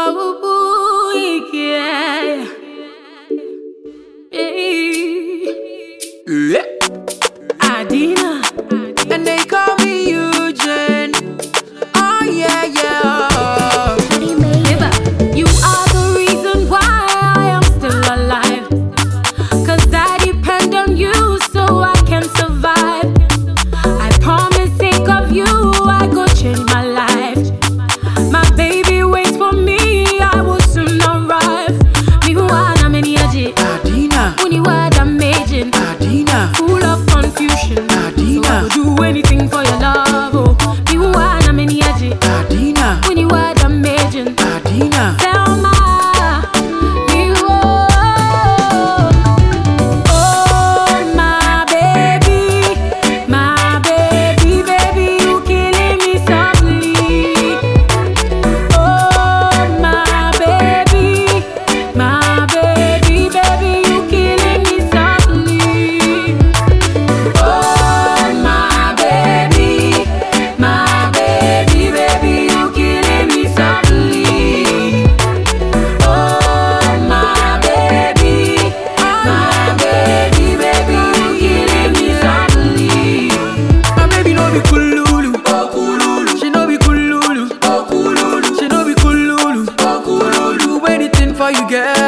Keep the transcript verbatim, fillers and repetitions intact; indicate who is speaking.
Speaker 1: Babu, yeah.
Speaker 2: Yeah.
Speaker 1: Adina,
Speaker 2: And they call me Eugene. Oh yeah, yeah.
Speaker 1: Eva, you are the reason why I am still alive. Cause I depend on you so I can survive. I promise, think of you, I go change my life. My baby waits for me, I will soon arrive. Me who are many aji,
Speaker 2: Adina.
Speaker 1: Uni word amazing,
Speaker 2: Adina.
Speaker 1: full of confusion. So I
Speaker 2: Adina.
Speaker 1: will do anything for your love. Oh, me who are many aji,
Speaker 2: Adina.
Speaker 1: Uni word amazing.
Speaker 2: Adina.
Speaker 1: Selma, you oh my baby, my baby, baby, you killing me softly. Oh my baby, my baby, baby, you killing me softly. Oh my baby, my baby, baby, you killing me softly. Oh my baby, my baby, baby, you killing me softly.
Speaker 2: My baby no be kululu. Oh kululu. She no be kululu. Oh kululu. She no be kululu. Oh kululu. Do anything for you, girl.